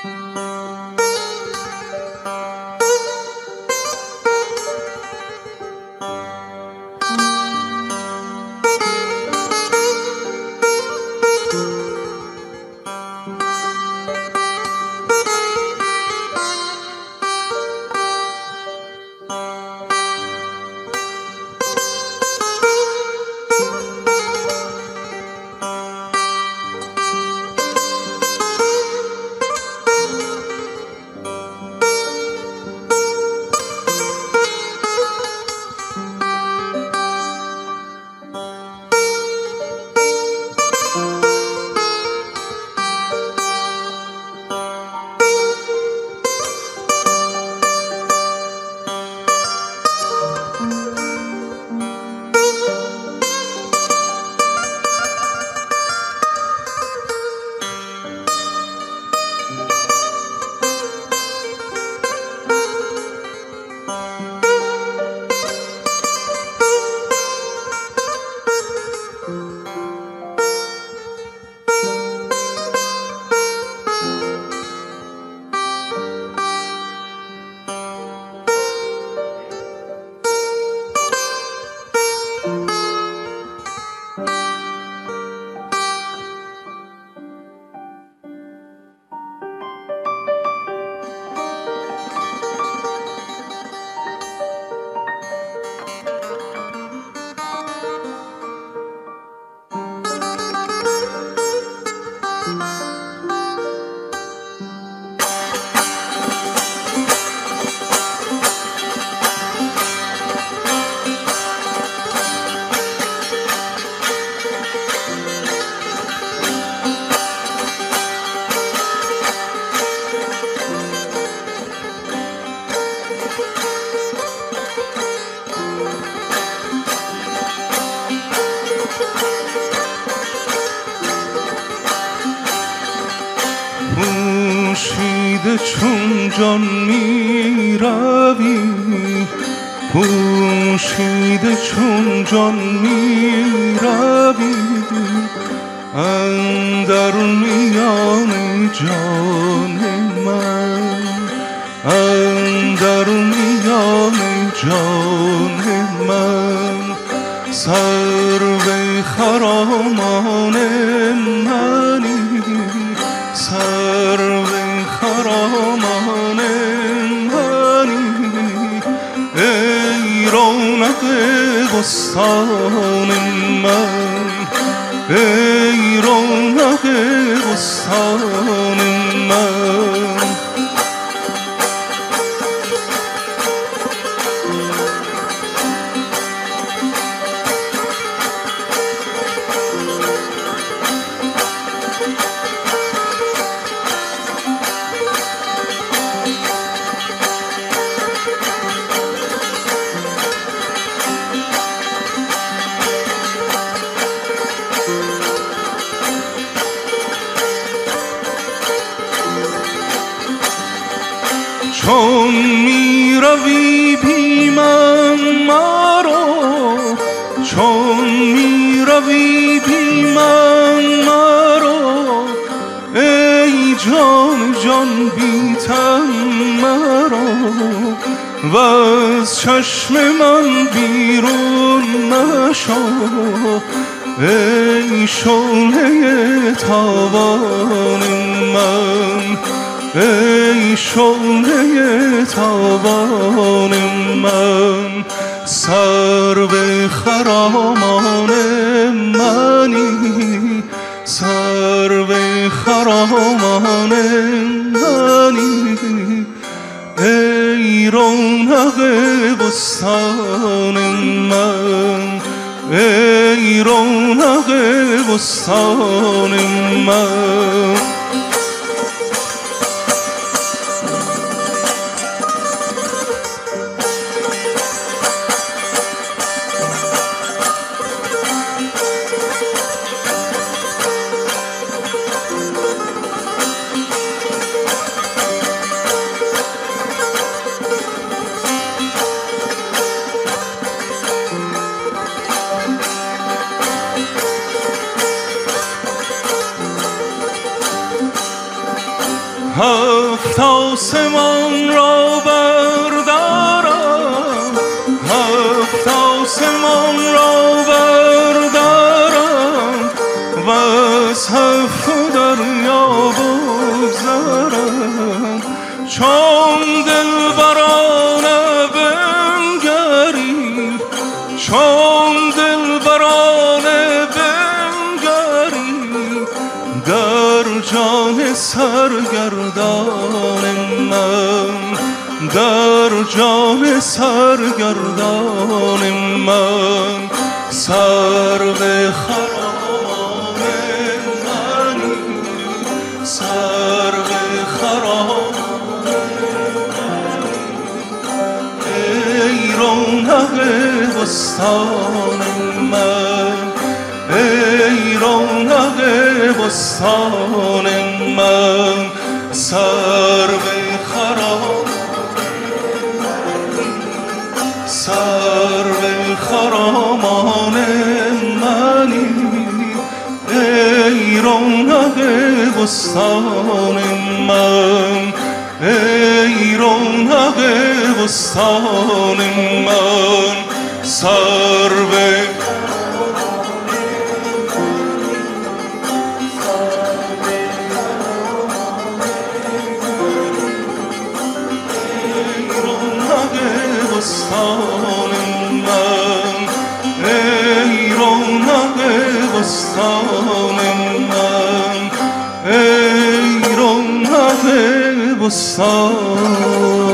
پوشیده چون جان می روی، پوشیده چون جان می روی، اندر میان جان من، اندر میان جان من، سرو خرامان منی، سرو خرامان منی، ای رونق بستان من، ای رونق بستان من. چون می روی بی من مرا، چون می روی بی من مرا، ای جان جان بی تن مرا، وز چشم من بیرون مشو، ای شعله تابان من، ای شعله تابان من، سرو خرامان منی، سرو خرامان منی، ای رونق بستان من، ای رونق بستان من. هفت آسمان را بردارم، هفت آسمان را بردارم و از هفت دریا بگذرم. چون دلبرانه بنگری، چون دلبرانه بنگری در جان سرگردان من، در جان سرگردان من. سرو خرامان منی، سرو خرامان ای رونق بستان من، ای رونق بستان من. سرو خرامان، سرو خرامان منی، ای رونق بستان من، ای رونق بستان من. سرو بستان من، ای رونق بستان من، ای رونق بستان